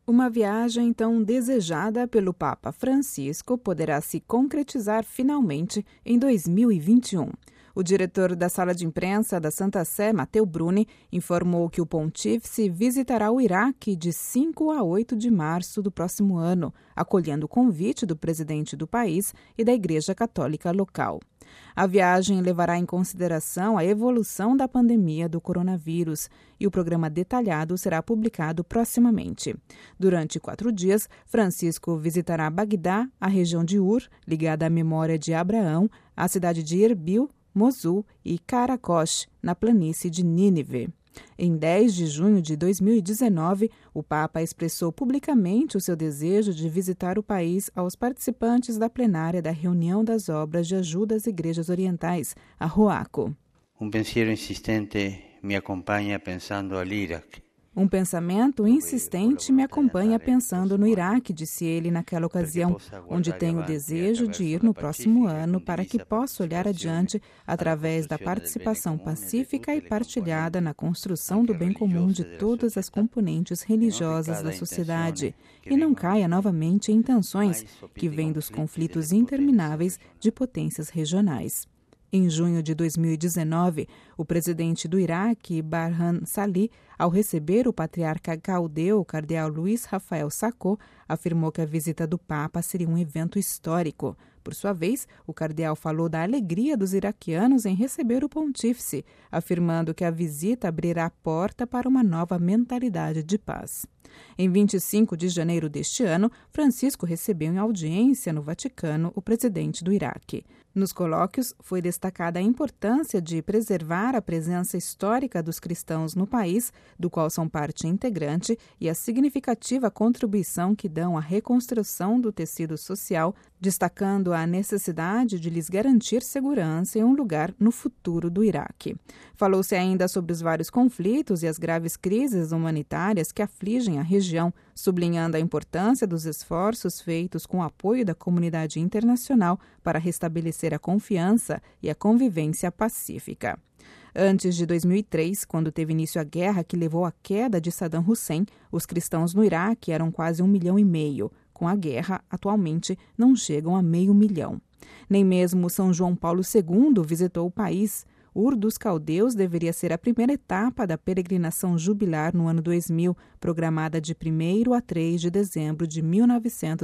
Uma viagem tão desejada pelo Papa Francisco poderá se concretizar finalmente em 2021. O diretor da sala de imprensa da Santa Sé, Matteo Bruni, informou que o pontífice visitará o Iraque de 5 a 8 de março do próximo ano, acolhendo o convite do presidente do país e da Igreja Católica local. A viagem levará em consideração a evolução da pandemia do coronavírus e o programa detalhado será publicado proximamente. Durante 4 dias, Francisco visitará Bagdá, a região de Ur, ligada à memória de Abraão, a cidade de Erbil, Mosul e Karakosh, na planície de Nínive. Em 10 de junho de 2019, o Papa expressou publicamente o seu desejo de visitar o país aos participantes da plenária da Reunião das Obras de Ajuda às Igrejas Orientais, a ROACO. Pensiero insistente me acompanha pensando al Iraque. Um pensamento insistente me acompanha pensando no Iraque, disse ele naquela ocasião, onde tenho o desejo de ir no próximo ano para que possa olhar adiante através da participação pacífica e partilhada na construção do bem comum de todas as componentes religiosas da sociedade e não caia novamente em tensões que vêm dos conflitos intermináveis de potências regionais. Em junho de 2019, o presidente do Iraque, Barham Salih, ao receber o patriarca caldeu, o cardeal Luiz Rafael Sacco, afirmou que a visita do Papa seria um evento histórico. Por sua vez, o cardeal falou da alegria dos iraquianos em receber o pontífice, afirmando que a visita abrirá a porta para uma nova mentalidade de paz. Em 25 de janeiro deste ano, Francisco recebeu em audiência no Vaticano o presidente do Iraque. Nos colóquios, foi destacada a importância de preservar a presença histórica dos cristãos no país, do qual são parte integrante, e a significativa contribuição que dão à reconstrução do tecido social, destacando a necessidade de lhes garantir segurança e um lugar no futuro do Iraque. Falou-se ainda sobre os vários conflitos e as graves crises humanitárias que afligem a região, sublinhando a importância dos esforços feitos com o apoio da comunidade internacional para restabelecer a confiança e a convivência pacífica. Antes de 2003, quando teve início a guerra que levou à queda de Saddam Hussein, os cristãos no Iraque eram quase 1,5 milhão. Com a guerra, atualmente, não chegam a 500 mil. Nem mesmo São João Paulo II visitou o país. Ur dos Caldeus deveria ser a primeira etapa da peregrinação jubilar no ano 2000, programada de 1º a 3 de dezembro de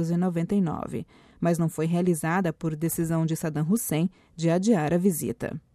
1999, mas não foi realizada por decisão de Saddam Hussein de adiar a visita.